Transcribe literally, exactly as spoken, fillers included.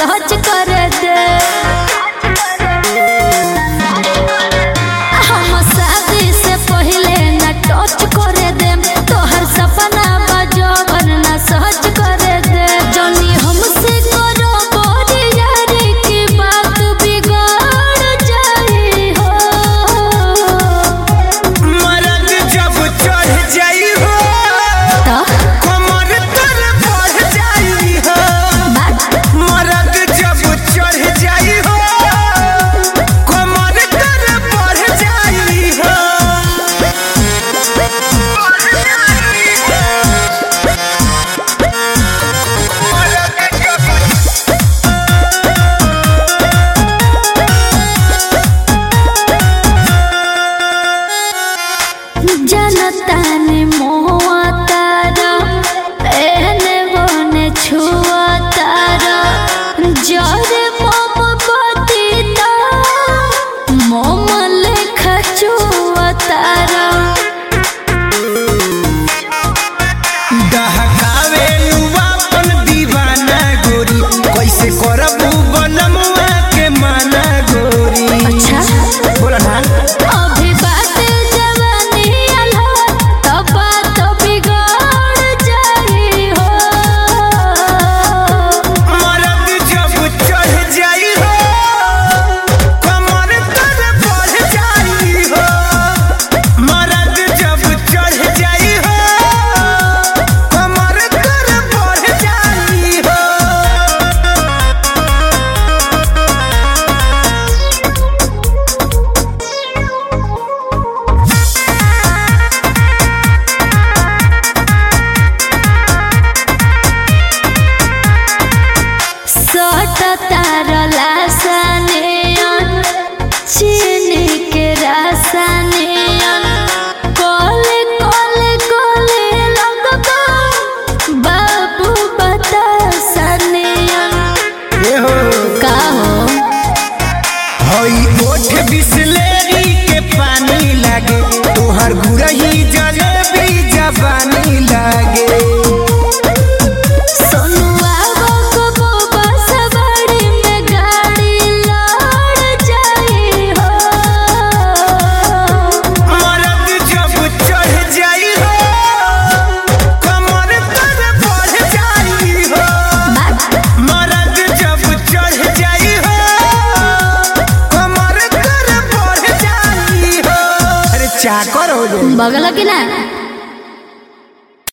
सहज कर दे। हम शादी से पहले न टच कर दे, तोहर सपना बजवन न सहज कर दे। जनी हमसे करो बोरी यारी की बात बिगड़ जाई हो। मरद जब चढ़ जाई हो तो कमर तर बढ़ जाई हो। मरद जब चढ़ जाई हो कमर तर बढ़ जाई हो। जनता ने मोआ तारा एने बोने छुआ तारा। जरे मोमबत्ती ता मोम लेखा छुआ तारा। दहकावे लुआ अपन दीवाना गोरी, कैसे करबू बनमुआ के माना गोरी। अच्छा बोला ना अभी बात जवानी आला तो बात बिगड़ जाई हो। मरद जब चढ़ जाई हो कमर तर बढ़ जाई हो। मरद जब चढ़ जाई हो कमर तर बढ़ जाई हो। सट तारला सनेयन चीनी के रसनेयन। कोले कोले कोले लगबा बाबू बता सनेयन। ए हो का हो हई ओठ बिसलेरी के पानी लागे, तोहर गुरही जलेबी जवानी लागे। सोनुआ बकबो बसवाड़ी में गाड़ी लड़ जाई हो। मरद जब चढ़ जाई हो कमर तर बढ़ जाई हो। मरद जब चढ़ जाई हो कमर तर बढ़ जाई हो। अरे चाकर हो जाए बगल की ना।